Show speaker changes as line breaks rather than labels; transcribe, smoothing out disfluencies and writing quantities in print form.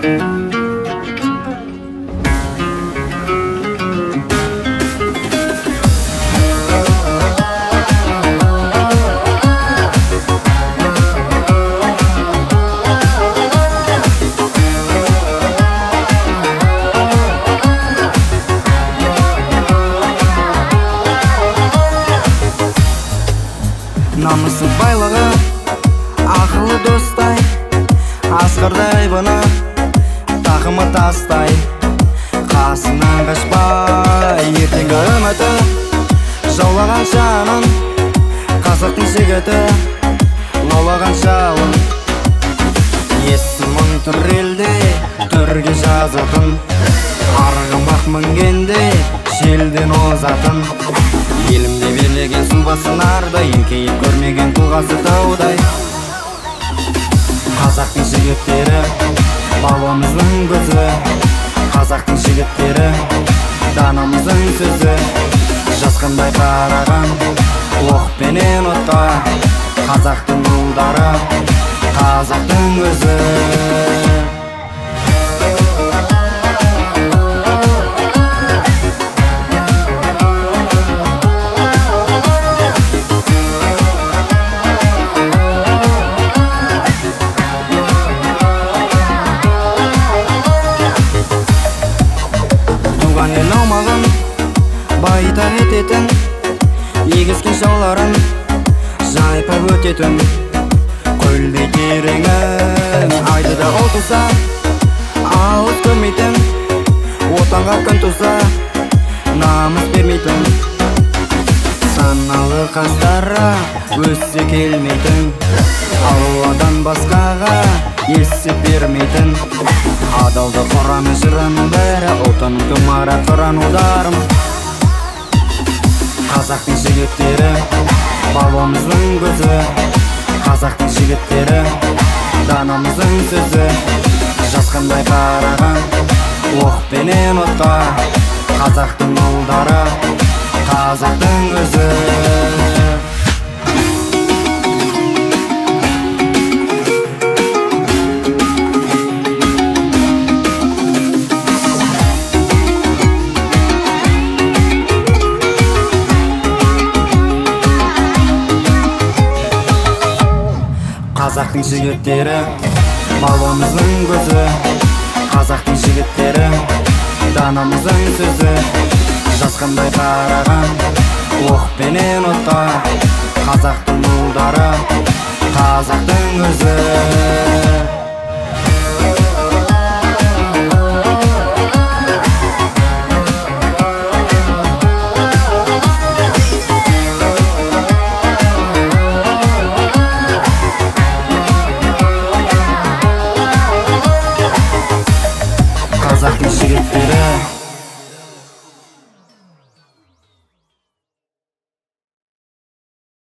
Намысы байлығы, ақылы достай, асқардай бұны тақымы тастай. Қасынан қашпай, ертеңгі үміті жаулаған жанын, қазақтың жігіті лаулаған жалын. Есімің тұр елде, төрге жазатын, арғымақ мінгенде желден озатын. Елімде берілген сұлбасы нардай, еңкейіп көрмеген тұлғасы таудай. Қазақтың жігіттері бабамыздың көзі, қазақтың жігіттері данамыздың сөзі. Жасқандай қараған оқ пенен отқа, қазақтың ұлдары, қазақтың өзі. Туған ел аумағын байтақ ететін, егіскен жауларын жайпап өтетін. Көлдей тереңін айдыда ол туса, ауыз көрмейтін, отанға күн туса намыс бермейтін. Саналы қастары өссе келмейтін, Алладан басқаға есеп бермейтін. Адалды құраны жырын бәрі, ұлтын тұмара құран ұдарым. Қазақтың жігіттері бабамыздың көзі, қазақтың жігіттері данамыздың сөзі. Жасқандай қараған оқ пенен отқа, қазақтың ұлдары, қазақтың өзі. Қазақтың жігіттері бабамыздың көзі, қазақтың жігіттері данамыздың сөзі. Жасқандай қараған оқ пенен отқа, қазақтың ұлдары, қазақтың өзі. Қазақтың жігіттері